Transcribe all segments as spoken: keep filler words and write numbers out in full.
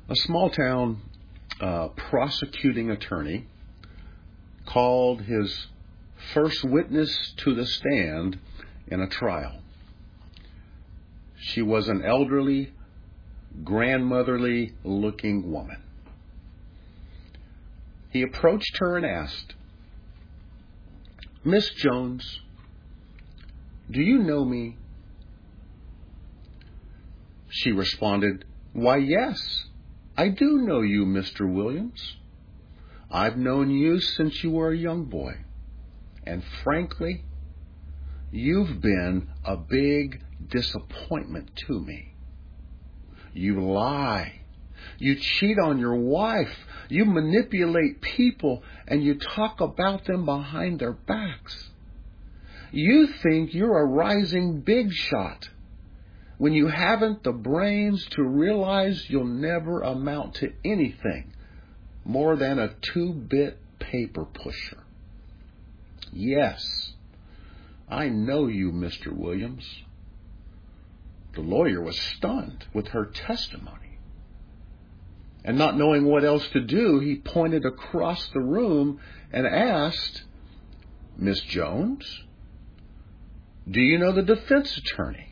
A small town uh, prosecuting attorney called his first witness to the stand in a trial. She was an elderly, grandmotherly looking woman. He approached her and asked, "Miss Jones, do you know me?" She responded, "Why, yes, I do know you, Mister Williams. I've known you since you were a young boy. And frankly, you've been a big disappointment to me. You lie. You cheat on your wife. You manipulate people, and you talk about them behind their backs. You think you're a rising big shot when you haven't the brains to realize you'll never amount to anything more than a two-bit paper pusher. Yes, I know you, Mister Williams." The lawyer was stunned with her testimony. And not knowing what else to do, he pointed across the room and asked, "Miss Jones, do you know the defense attorney?"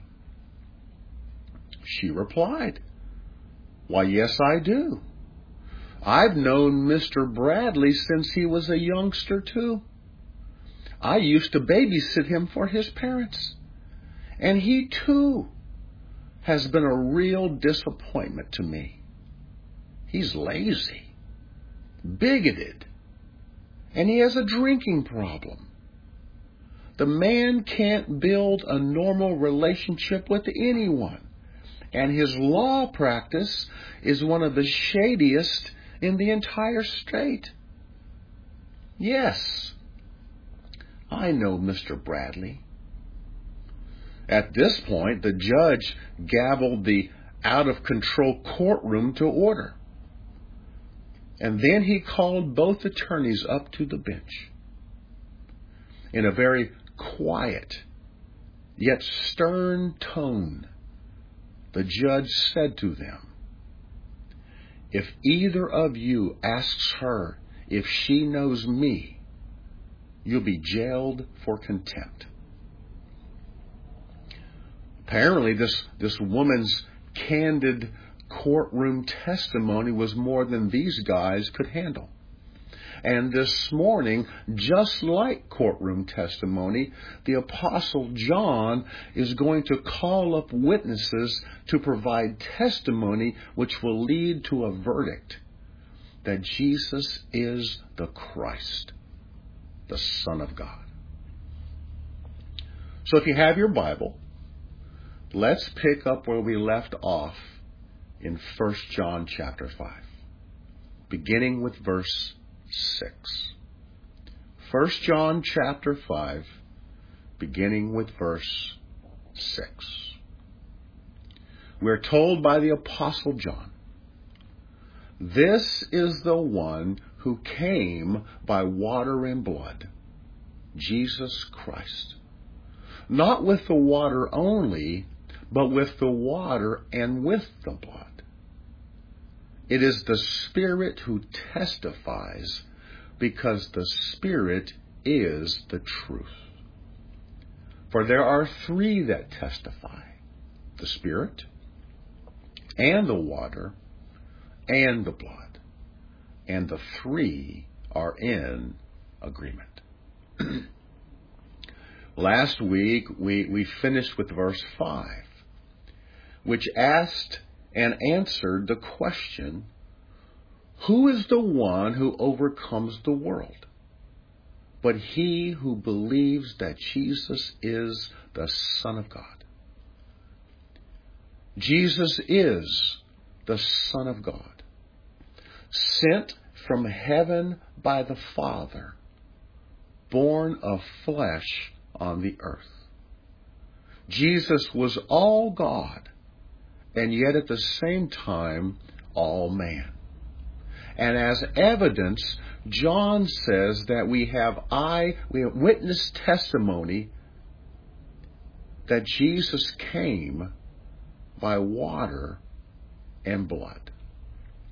She replied, "Why, yes, I do. I've known Mister Bradley since he was a youngster, too. I used to babysit him for his parents. And he, too, has been a real disappointment to me. He's lazy, bigoted, and he has a drinking problem. The man can't build a normal relationship with anyone. And his law practice is one of the shadiest in the entire state. Yes, I know Mister Bradley." At this point, the judge gavelled the out-of-control courtroom to order. And then he called both attorneys up to the bench. In a very quiet, yet stern tone, the judge said to them, "If either of you asks her if she knows me, you'll be jailed for contempt." Apparently, this, this woman's candid courtroom testimony was more than these guys could handle. And this morning, just like courtroom testimony, the Apostle John is going to call up witnesses to provide testimony which will lead to a verdict that Jesus is the Christ, the Son of God. So if you have your Bible, let's pick up where we left off in First John chapter five, beginning with verse six. First John chapter five, beginning with verse six. We're told by the Apostle John, "This is the one who came by water and blood, Jesus Christ. Not with the water only, but with the water and with the blood. It is the Spirit who testifies, because the Spirit is the truth. For there are three that testify, the Spirit, and the water, and the blood. And the three are in agreement." Last week, we, we finished with verse five, which asked and answered the question, who is the one who overcomes the world? But he who believes that Jesus is the Son of God. Jesus is the Son of God, sent from heaven by the Father, born of flesh on the earth. Jesus was all God, and yet at the same time, all man. And as evidence, John says that we have eye, we have witness testimony that Jesus came by water and blood.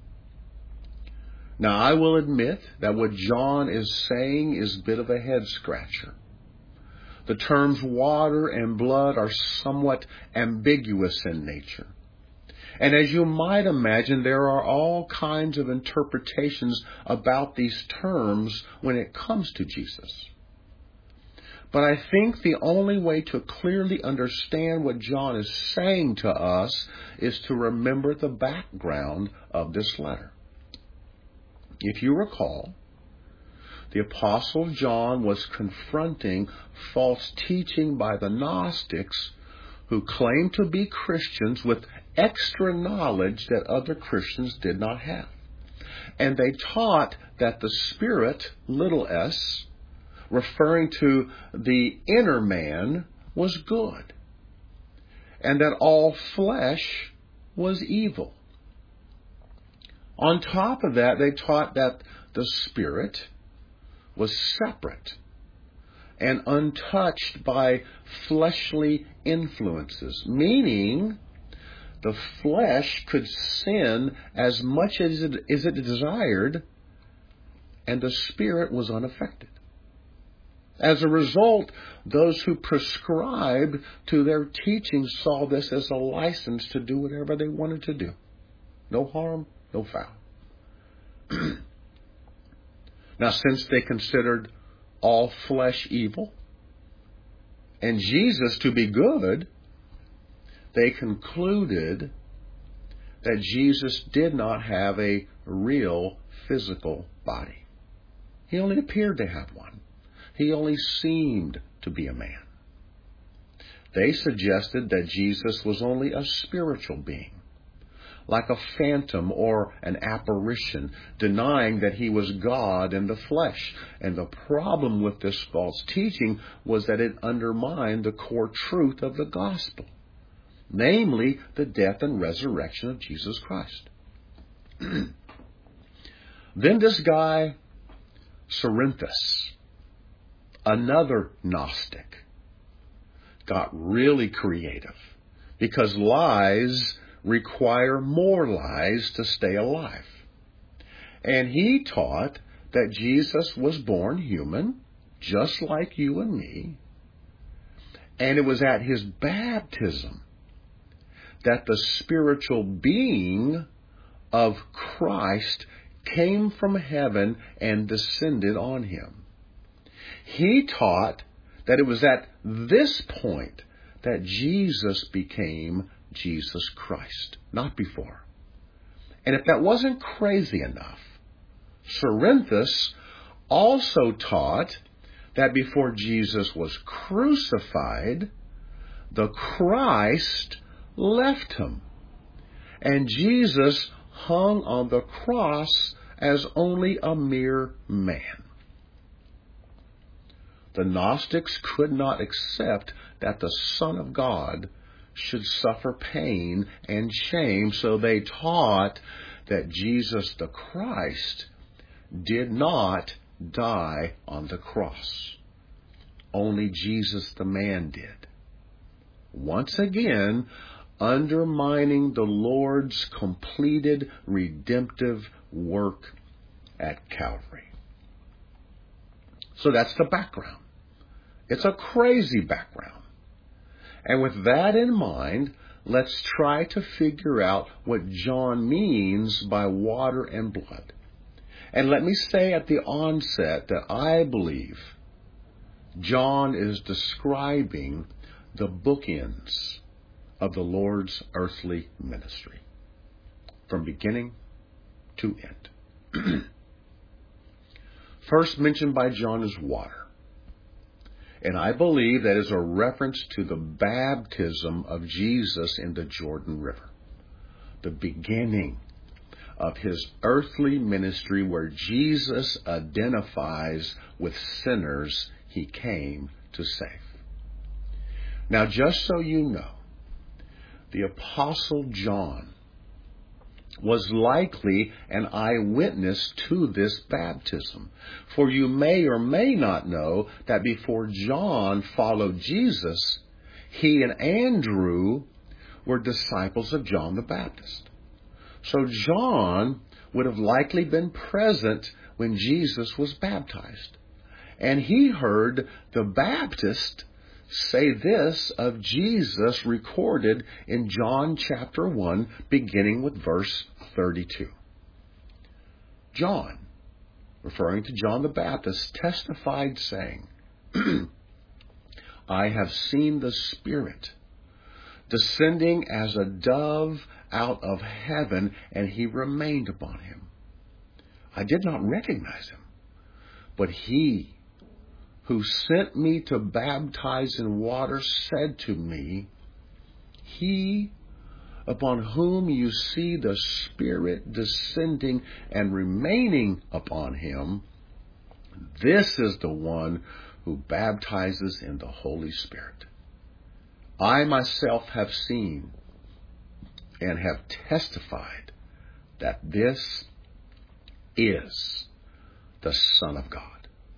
Now, I will admit that what John is saying is a bit of a head scratcher. The terms water and blood are somewhat ambiguous in nature. And as you might imagine, there are all kinds of interpretations about these terms when it comes to Jesus. But I think the only way to clearly understand what John is saying to us is to remember the background of this letter. If you recall, the Apostle John was confronting false teaching by the Gnostics who claimed to be Christians with extra knowledge that other Christians did not have. And they taught that the Spirit, little s, referring to the inner man, was good, and that all flesh was evil. On top of that, they taught that the Spirit was separate and untouched by fleshly influences, meaning the flesh could sin as much as it, as it desired, and the Spirit was unaffected. As a result, those who prescribed to their teaching saw this as a license to do whatever they wanted to do. No harm, no foul. Now, since they considered all flesh evil and Jesus to be good, they concluded that Jesus did not have a real physical body. He only appeared to have one. He only seemed to be a man. They suggested that Jesus was only a spiritual being, like a phantom or an apparition, denying that he was God in the flesh. And the problem with this false teaching was that it undermined the core truth of the gospel, namely the death and resurrection of Jesus Christ. Then this guy, Cerinthus, another Gnostic, got really creative, because lies require more lies to stay alive. And he taught that Jesus was born human, just like you and me, and it was at his baptism that the spiritual being of Christ came from heaven and descended on him. He taught that it was at this point that Jesus became Jesus Christ, not before. And if that wasn't crazy enough, Cerinthus also taught that before Jesus was crucified, the Christ left him, and Jesus hung on the cross as only a mere man. The Gnostics could not accept that the Son of God should suffer pain and shame, so they taught that Jesus the Christ did not die on the cross. Only Jesus the man did. Once again, undermining the Lord's completed redemptive work at Calvary. So that's the background. It's a crazy background. And with that in mind, let's try to figure out what John means by water and blood. And let me say at the onset that I believe John is describing the bookends of the Lord's earthly ministry, from beginning to end. First mentioned by John is water. And I believe that is a reference to the baptism of Jesus in the Jordan River, the beginning of his earthly ministry, where Jesus identifies with sinners he came to save. Now, just so you know, the Apostle John was likely an eyewitness to this baptism. For you may or may not know that before John followed Jesus, he and Andrew were disciples of John the Baptist. So John would have likely been present when Jesus was baptized. And he heard the Baptist say this of Jesus, recorded in John chapter one, beginning with verse thirty-two. John, referring to John the Baptist, testified, saying, I have seen the Spirit descending as a dove out of heaven, and he remained upon him. I did not recognize him, but he who sent me to baptize in water said to me, He upon whom you see the Spirit descending and remaining upon him, this is the one who baptizes in the Holy Spirit. I myself have seen and have testified that this is the Son of God.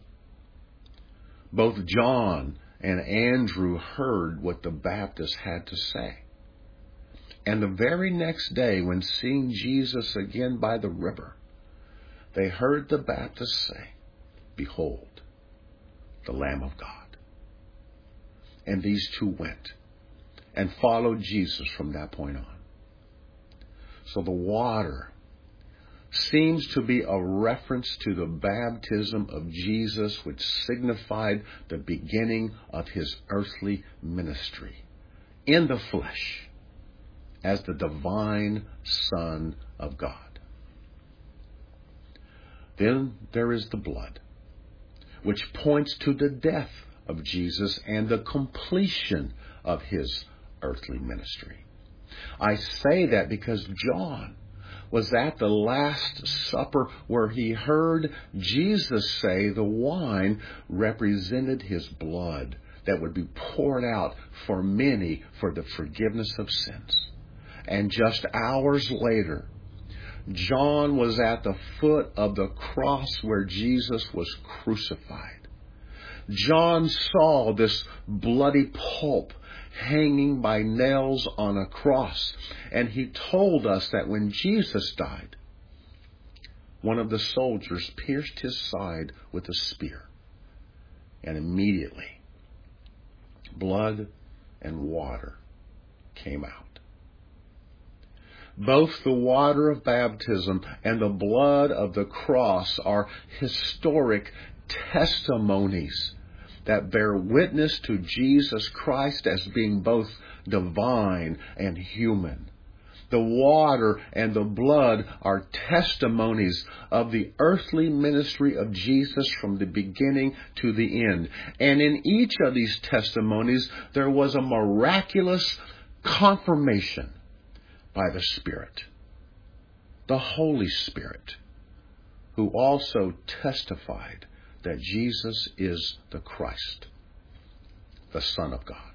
Both John and Andrew heard what the Baptist had to say. And the very next day, when seeing Jesus again by the river, they heard the Baptist say, Behold, the Lamb of God. And these two went and followed Jesus from that point on. So the water seems to be a reference to the baptism of Jesus, which signified the beginning of his earthly ministry in the flesh as the divine Son of God. Then there is the blood, which points to the death of Jesus and the completion of his earthly ministry. I say that because John was at the Last Supper where he heard Jesus say the wine represented his blood that would be poured out for many for the forgiveness of sins. And just hours later, John was at the foot of the cross where Jesus was crucified. John saw this bloody pulp hanging by nails on a cross. And he told us that when Jesus died, one of the soldiers pierced his side with a spear. And immediately, blood and water came out. Both the water of baptism and the blood of the cross are historic testimonies that bear witness to Jesus Christ as being both divine and human. The water and the blood are testimonies of the earthly ministry of Jesus from the beginning to the end. And in each of these testimonies, there was a miraculous confirmation by the Spirit, the Holy Spirit, who also testified that Jesus is the Christ, the Son of God.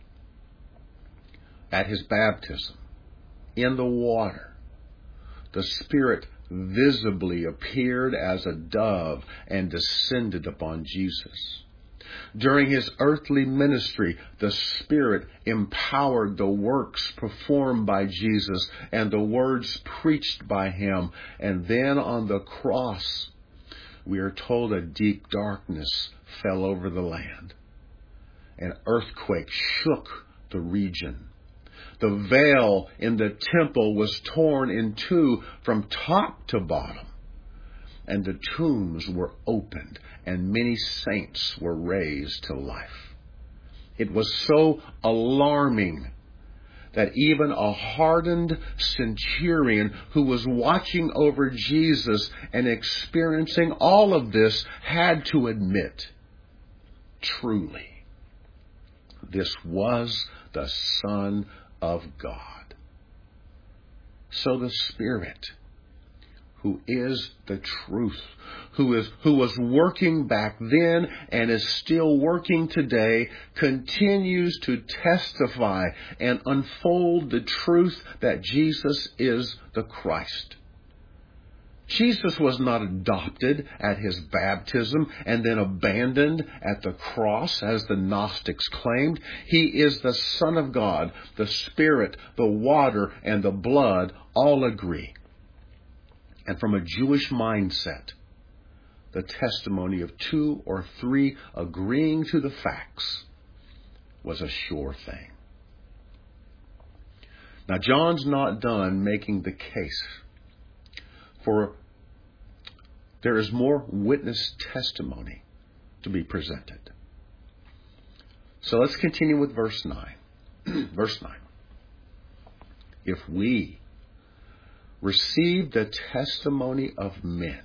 At his baptism, in the water, the Spirit visibly appeared as a dove and descended upon Jesus. During his earthly ministry, the Spirit empowered the works performed by Jesus and the words preached by him. And then on the cross, we are told a deep darkness fell over the land. An earthquake shook the region. The veil in the temple was torn in two from top to bottom. And the tombs were opened, and many saints were raised to life. It was so alarming that even a hardened centurion who was watching over Jesus and experiencing all of this had to admit, truly, this was the Son of God. So the Spirit, who is the truth, who is who was working back then and is still working today, continues to testify and unfold the truth that Jesus is the Christ. Jesus was not adopted at his baptism and then abandoned at the cross, as the Gnostics claimed. He is the Son of God. The Spirit, the water, and the blood all agree And from a Jewish mindset, the testimony of two or three agreeing to the facts was a sure thing. Now, John's not done making the case, for there is more witness testimony to be presented. So let's continue with verse nine. Verse nine. If we receive the testimony of men,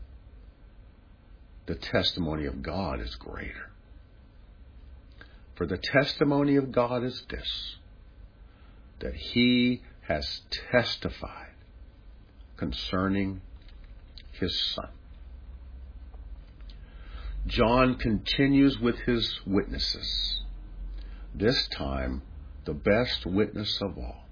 the testimony of God is greater. For the testimony of God is this, that he has testified concerning his Son. John continues with his witnesses, this time the best witness of all,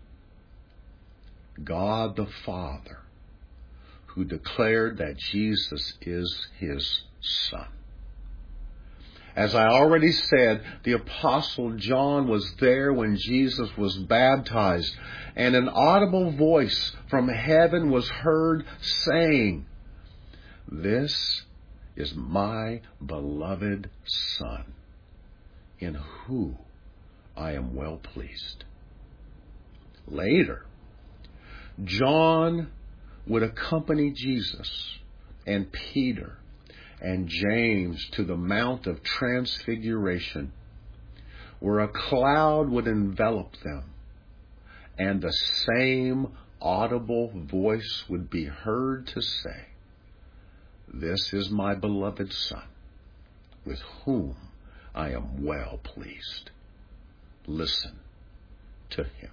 God the Father, who declared that Jesus is his Son. As I already said, the Apostle John was there when Jesus was baptized, and an audible voice from heaven was heard saying, "This is my beloved Son, in whom I am well pleased." Later, John would accompany Jesus and Peter and James to the Mount of Transfiguration, where a cloud would envelop them, and the same audible voice would be heard to say, "This is my beloved Son, with whom I am well pleased. Listen to him."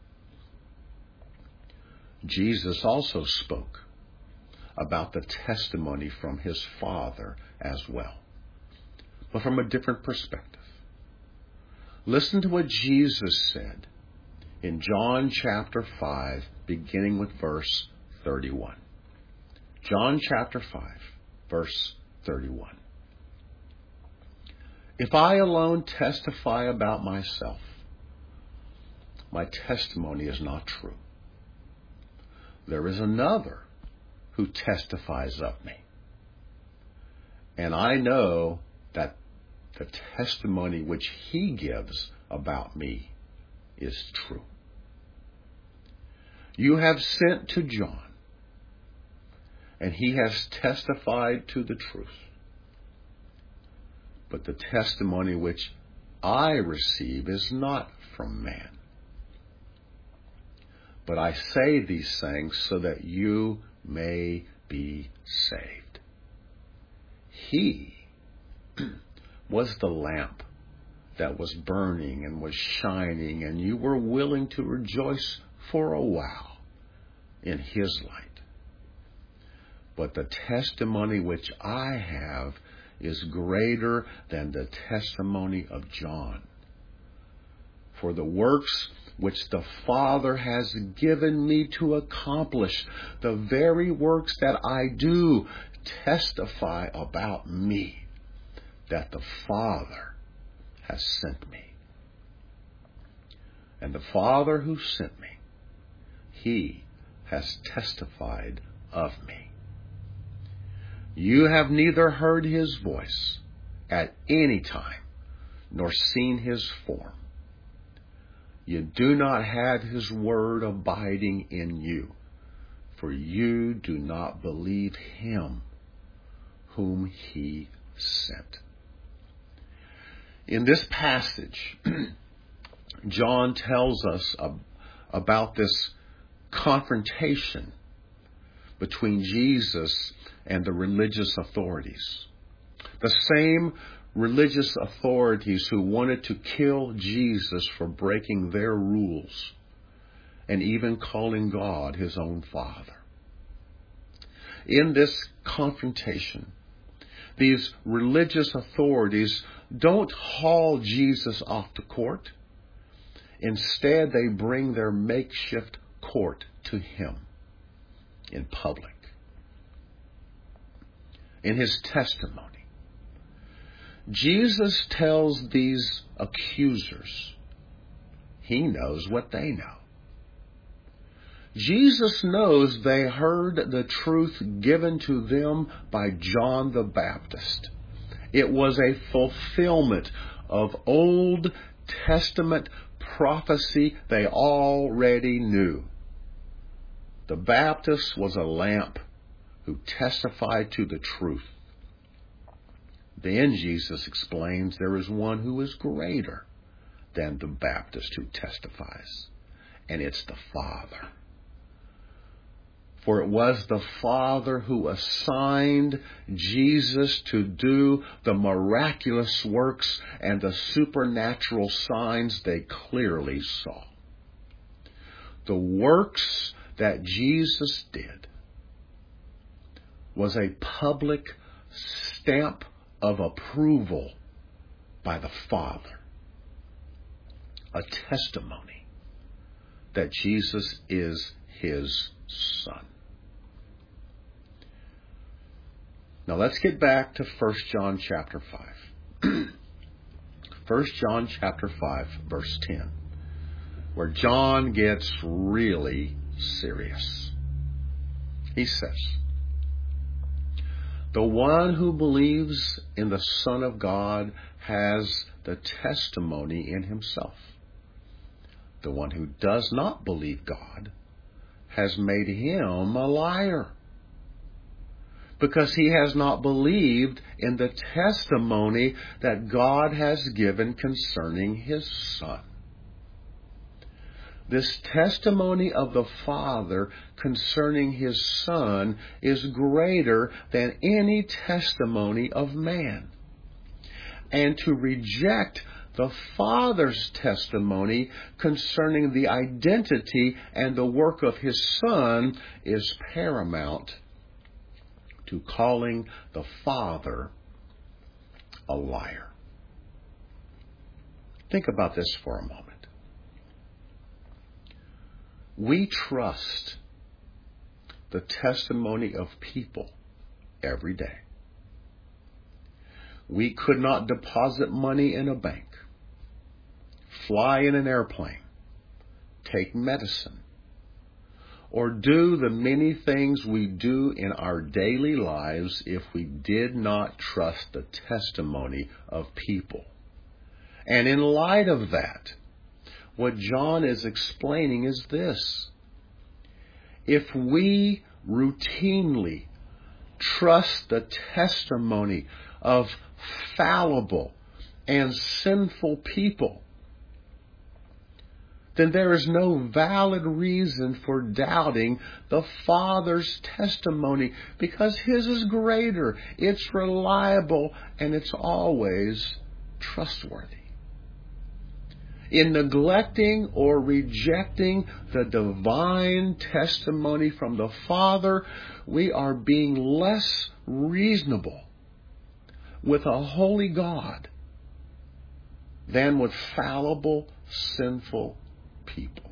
Jesus also spoke about the testimony from his Father as well, but from a different perspective. Listen to what Jesus said in John chapter five, beginning with verse thirty-one. John chapter five, verse thirty-one. "If I alone testify about myself, my testimony is not true. There is another who testifies of me, and I know that the testimony which he gives about me is true. You have sent to John, and he has testified to the truth. But the testimony which I receive is not from man. But I say these things so that you may be saved. He was the lamp that was burning and was shining, and you were willing to rejoice for a while in his light. But the testimony which I have is greater than the testimony of John. For the works which the Father has given me to accomplish, the very works that I do, testify about me, that the Father has sent me. And the Father who sent me, he has testified of me. You have neither heard his voice at any time, nor seen his form. You do not have his word abiding in you, for you do not believe him whom he sent." In this passage, John tells us about this confrontation between Jesus and the religious authorities. The same religious authorities who wanted to kill Jesus for breaking their rules and even calling God his own Father. In this confrontation, these religious authorities don't haul Jesus off to court. Instead, they bring their makeshift court to him in public. In his testimony, Jesus tells these accusers he knows what they know. Jesus knows they heard the truth given to them by John the Baptist. It was a fulfillment of Old Testament prophecy they already knew. The Baptist was a lamp who testified to the truth. Then Jesus explains there is one who is greater than the Baptist who testifies, and it's the Father. For it was the Father who assigned Jesus to do the miraculous works and the supernatural signs they clearly saw. The works that Jesus did was a public stamp of approval by the Father, a testimony that Jesus is His Son. Now let's get back to First John chapter five. First John chapter five, verse ten, where John gets really serious. He says, "The one who believes in the Son of God has the testimony in himself. The one who does not believe God has made him a liar, because he has not believed in the testimony that God has given concerning His Son. This testimony of the Father concerning His Son is greater than any testimony of man. And to reject the Father's testimony concerning the identity and the work of His Son is paramount to calling the Father a liar." Think about this for a moment. We trust the testimony of people every day. We could not deposit money in a bank, fly in an airplane, take medicine, or do the many things we do in our daily lives if we did not trust the testimony of people. And in light of that, what John is explaining is this: if we routinely trust the testimony of fallible and sinful people, then there is no valid reason for doubting the Father's testimony, because His is greater, it's reliable, and it's always trustworthy. In neglecting or rejecting the divine testimony from the Father, we are being less reasonable with a holy God than with fallible, sinful people.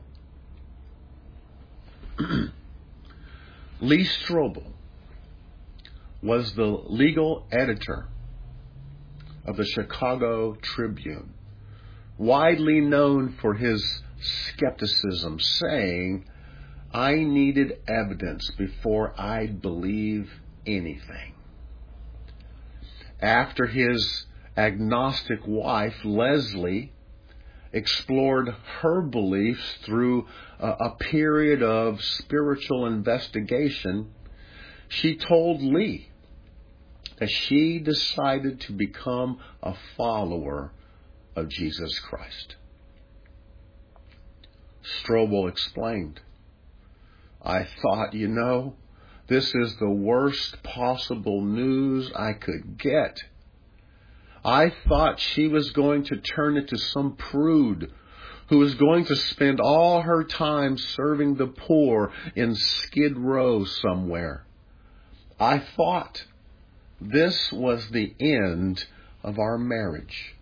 Lee Strobel was the legal editor of the Chicago Tribune, widely known for his skepticism, saying, "I needed evidence before I'd believe anything." After his agnostic wife, Leslie, explored her beliefs through a, a period of spiritual investigation, she told Lee that she decided to become a follower of Jesus Christ. Strobel explained, "I thought, you know, this is the worst possible news I could get. I thought she was going to turn into some prude who was going to spend all her time serving the poor in Skid Row somewhere. I thought this was the end of our marriage."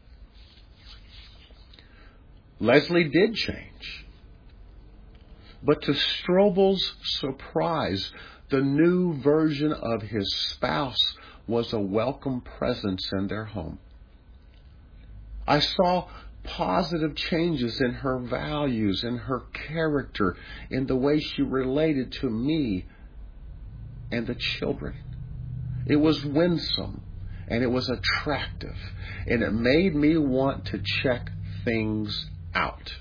Leslie did change. But to Strobel's surprise, the new version of his spouse was a welcome presence in their home. I saw positive changes in her values, in her character, in the way she related to me and the children. It was winsome, and it was attractive, and it made me want to check things out.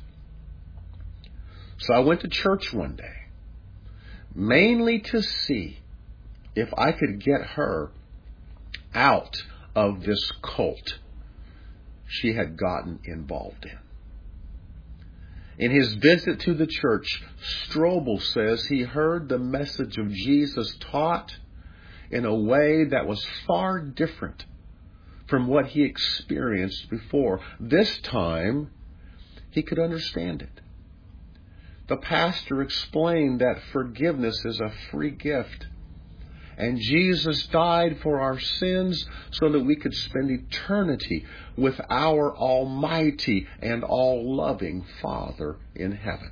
So I went to church one day, mainly to see if I could get her out of this cult she had gotten involved in. In his visit to the church, Strobel says he heard the message of Jesus taught in a way that was far different from what he experienced before. This time, he could understand it. The pastor explained that forgiveness is a free gift, and Jesus died for our sins so that we could spend eternity with our almighty and all-loving Father in heaven.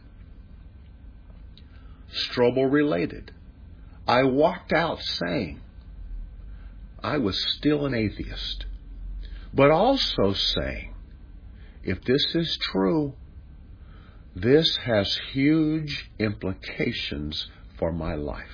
Strobel related, I walked out saying I was still an atheist, but also saying, if this is true, this has huge implications for my life.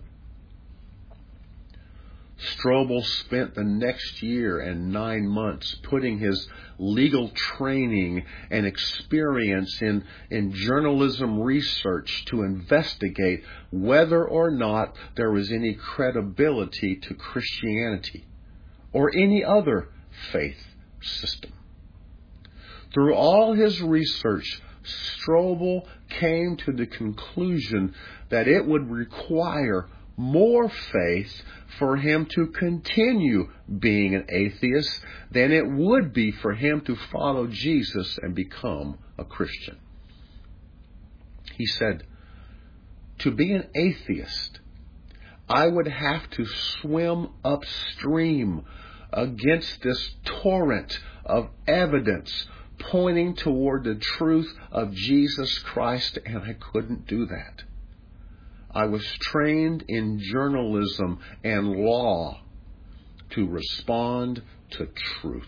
Strobel spent the next year and nine months putting his legal training and experience in, in journalism research to investigate whether or not there was any credibility to Christianity or any other faith system. Through all his research, Strobel came to the conclusion that it would require more faith for him to continue being an atheist than it would be for him to follow Jesus and become a Christian. He said, to be an atheist, I would have to swim upstream against this torrent of evidence pointing toward the truth of Jesus Christ, and I couldn't do that. I was trained in journalism and law to respond to truth.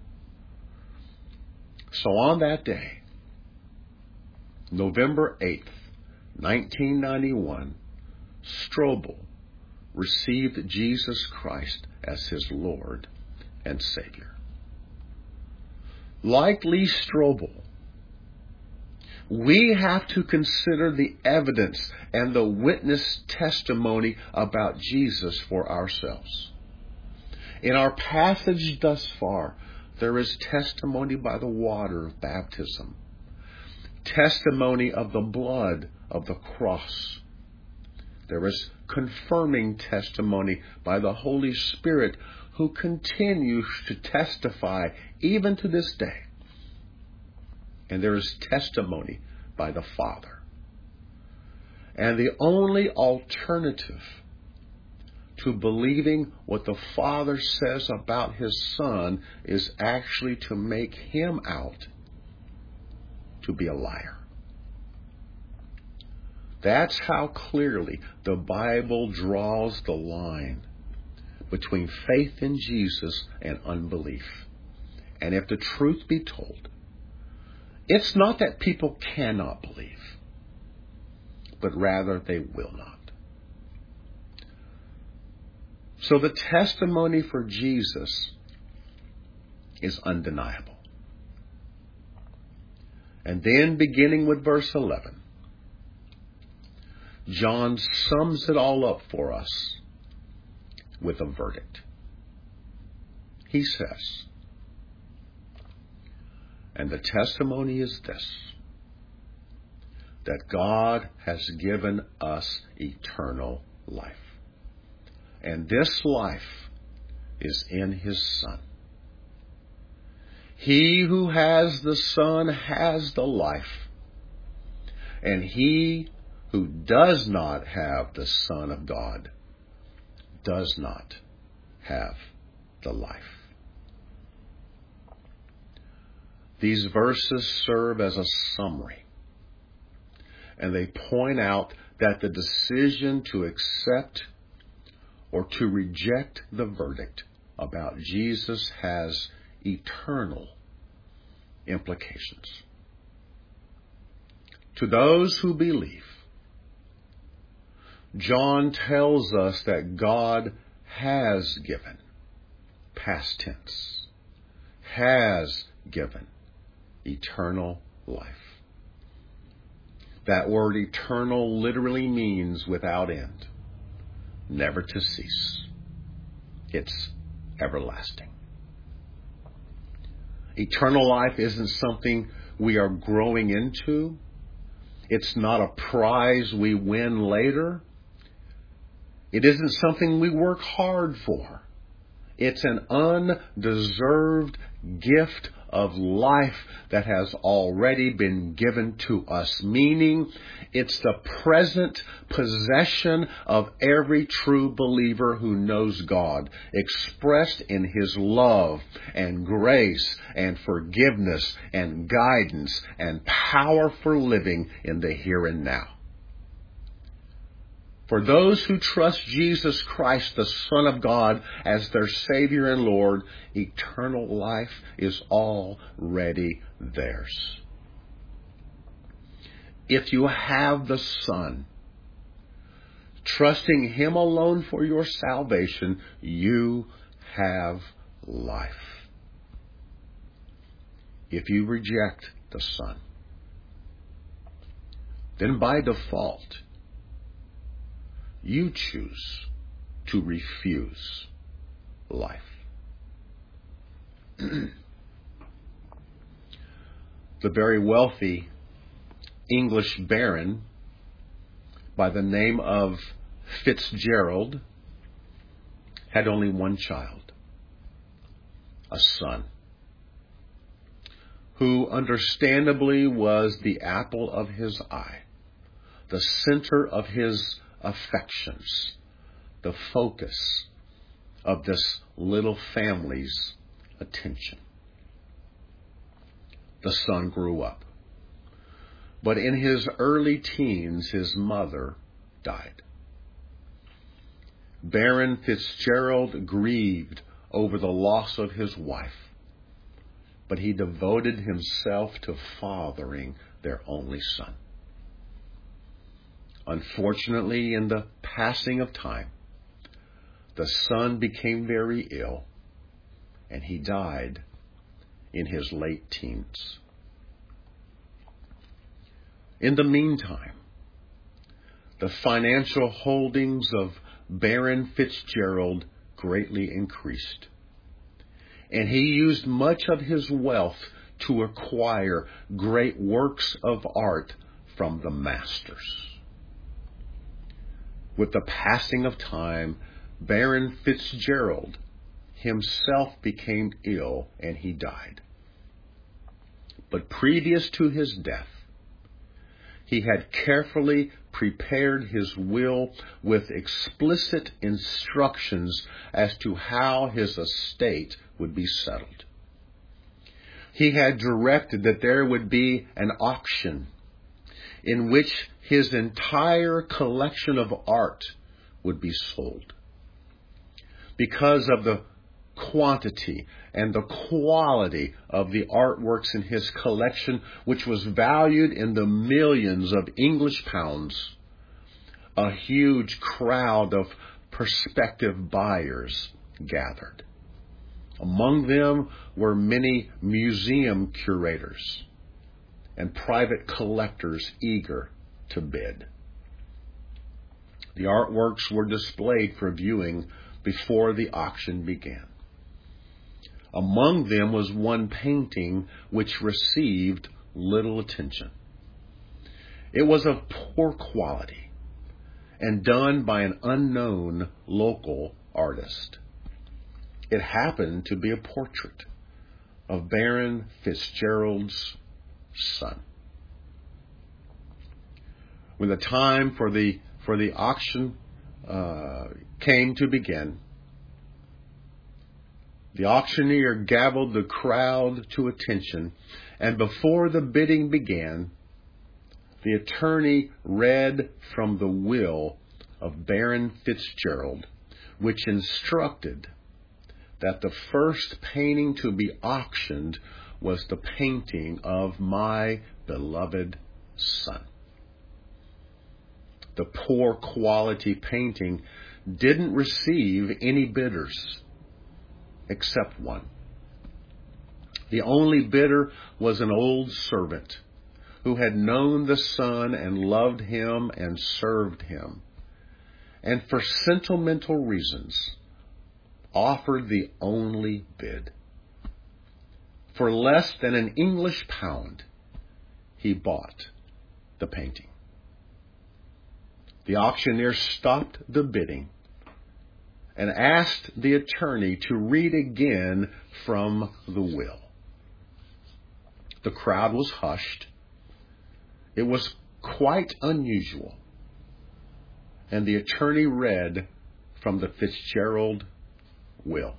So on that day, November eighth, nineteen ninety-one, Strobel received Jesus Christ as his Lord and Savior. Like Lee Strobel, we have to consider the evidence and the witness testimony about Jesus for ourselves. In our passage thus far, there is testimony by the water of baptism, testimony of the blood of the cross. There is confirming testimony by the Holy Spirit, who continues to testify even to this day. And there is testimony by the Father. And the only alternative to believing what the Father says about His Son is actually to make Him out to be a liar. That's how clearly the Bible draws the line between faith in Jesus and unbelief. And if the truth be told, it's not that people cannot believe, but rather they will not. So the testimony for Jesus is undeniable. And then, beginning with verse eleven, John sums it all up for us with a verdict. He says, and the testimony is this, that God has given us eternal life. And this life is in His Son. He who has the Son has the life. And he who does not have the Son of God does not have the life. These verses serve as a summary, and they point out that the decision to accept or to reject the verdict about Jesus has eternal implications. To those who believe, John tells us that God has given, past tense, has given eternal life. That word eternal literally means without end, never to cease. It's everlasting. Eternal life isn't something we are growing into. It's not a prize we win later. It isn't something we work hard for. It's an undeserved gift of life that has already been given to us, meaning it's the present possession of every true believer who knows God, expressed in His love and grace and forgiveness and guidance and power for living in the here and now. For those who trust Jesus Christ, the Son of God, as their Savior and Lord, eternal life is already theirs. If you have the Son, trusting Him alone for your salvation, you have life. If you reject the Son, then by default, you choose to refuse life. The very wealthy English baron by the name of Fitzgerald had only one child, a son, who understandably was the apple of his eye, the center of his affections, the focus of this little family's attention. The son grew up, but in his early teens, his mother died. Baron Fitzgerald grieved over the loss of his wife, but he devoted himself to fathering their only son. Unfortunately, in the passing of time, the son became very ill, and he died in his late teens. In the meantime, the financial holdings of Baron Fitzgerald greatly increased, and he used much of his wealth to acquire great works of art from the masters. With the passing of time, Baron Fitzgerald himself became ill and he died. But previous to his death, he had carefully prepared his will with explicit instructions as to how his estate would be settled. He had directed that there would be an auction in which his entire collection of art would be sold. Because of the quantity and the quality of the artworks in his collection, which was valued in the millions of English pounds, a huge crowd of prospective buyers gathered. Among them were many museum curators and private collectors eager to bid. The artworks were displayed for viewing before the auction began. Among them was one painting which received little attention. It was of poor quality and done by an unknown local artist. It happened to be a portrait of Baron Fitzgerald's son. When the time for the for the auction uh, came to begin, the auctioneer gaveled the crowd to attention, and before the bidding began, the attorney read from the will of Baron Fitzgerald, which instructed that the first painting to be auctioned was the painting of my beloved son. The poor quality painting didn't receive any bidders except one. The only bidder was an old servant who had known the son and loved him and served him, and for sentimental reasons offered the only bid. For less than an English pound, he bought the painting. The auctioneer stopped the bidding and asked the attorney to read again from the will. The crowd was hushed. It was quite unusual. And the attorney read from the Fitzgerald will.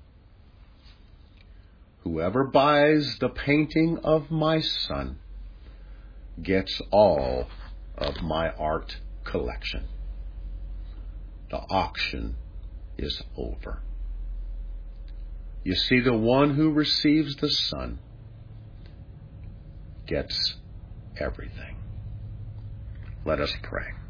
Whoever buys the painting of my son gets all of my art collection. The auction is over. You see, the one who receives the son gets everything. Let us pray.